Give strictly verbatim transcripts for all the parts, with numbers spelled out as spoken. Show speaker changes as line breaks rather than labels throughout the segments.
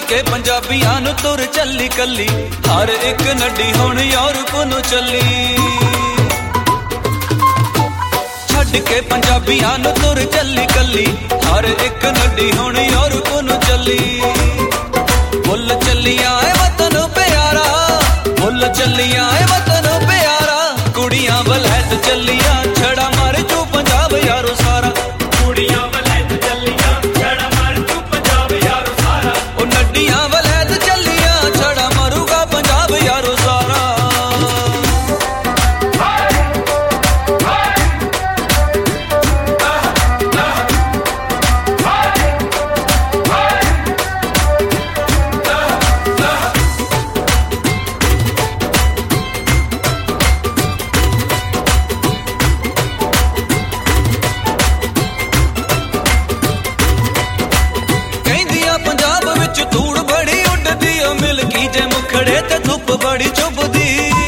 के पंजाबियां नू तुर चली कली, हर एक नड्डी हुण यूरोप नू चली। छड्ड के पंजाबियां नू तुर चली कली, हर एक नड्डी हुण यूरोप नू चली। मुल चलिया ए वतन प्यारा, मुल चलिया ए वतन प्यारा, कुड़ियां वलैत चलिया छड़ा मार चू पंजाब यारो सारा।
कुड़ियां वलैत चलिया छड़ा मार चू पंजाब यारो सारा।
ओ नड्डियां वलैत चलिया छड़ा मारूगा पंजाब यारो सारा। बड़ी चुभदी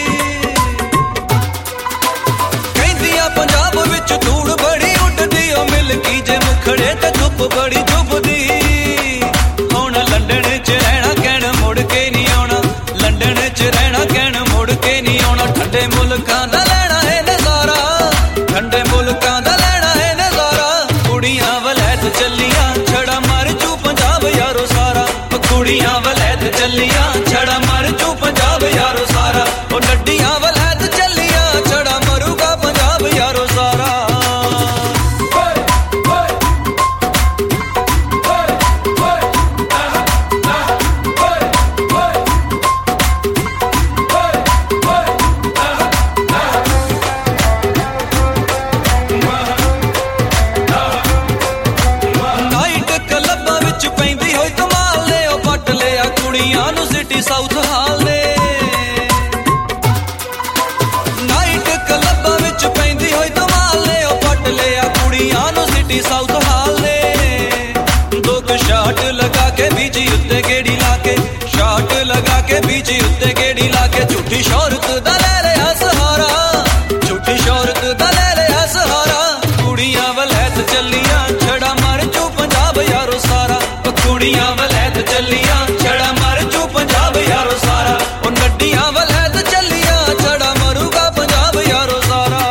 कहंदियां पंजाब विच धूड़ बड़ी उडदी, ओ मिलकी जे मुखड़े ते धुप बड़ी चुभदी। हुण लंडन च रहना कहण मुड़ के नहीं आउणा, लंडन च रहना कहण मुड़ के नहीं आउणा। ठंडे मुल्कां दा लैणा है नज़ारा, ठंडे मुल्कां दा लैणा है नज़ारा। कुड़ियां वलैत चलियां छड़ा मार चू पंजाब यारो सारा। कुड़ियां वलैत चलियां छड़ा मार चू पंजाब यारो सारा। ओ नड्डियां वलैत चलियां छड़ा मरूगा पंजाब यारो सारा। नाइट क्लबां विच पैंदी होई कमाल ने, ओ पट लिया कुड़ियां नू सिटी साउथ हाल ने। साउथ हाल ने दो शाट लगा के बीजी उत्ते गेड़ी लाके, शाट लगा के बीजी उत्ते गेड़ी लाके। झूठी शौहरत दा ले रहा सहारा, झूठी शौहरत दा ले रहा सहारा। कुड़ियां वलैत चलियां छड़ा मार चू पंजाब यारो सारा। कुड़ियां वलैत चलियां छड़ा मार चू पंजाब यारो सारा। ओ नड्डियां वलैत चलियां छड़ा मरूगा पंजाब यारो सारा।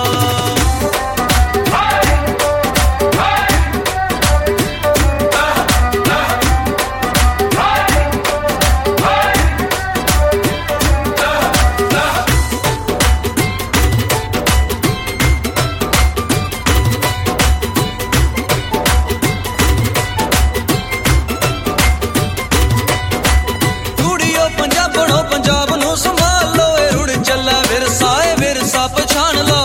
पंजाब नू संभाल लो, ए रुड़ चला विरसा ए विरसा पछाण लो।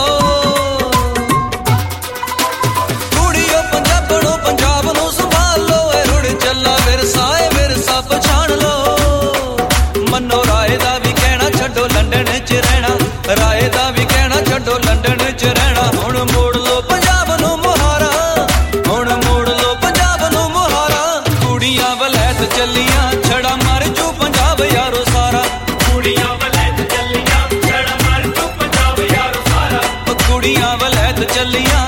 कुड़ियो पंजाबणो पंजाब नू संभाल लो, ए रुड़ चला विरसा ए विरसा पछाण लो। मनो राय दा भी कहना छड्डो लंडन च रहना, राय दा भी कहना छड्डो लंडन च रहना। हुण मोड़ लो पंजाब नू मुहारा, हुण मोड़ लो पंजाब नू मुहारा। कुड़ियां वलैत चलियां छड़ा मार चू पंजाब यारो सारा।
कुड़ियां वलैत चलियां छड़ा मार चू पंजाब यारो सारा।
कुड़ियां वलैत चलियां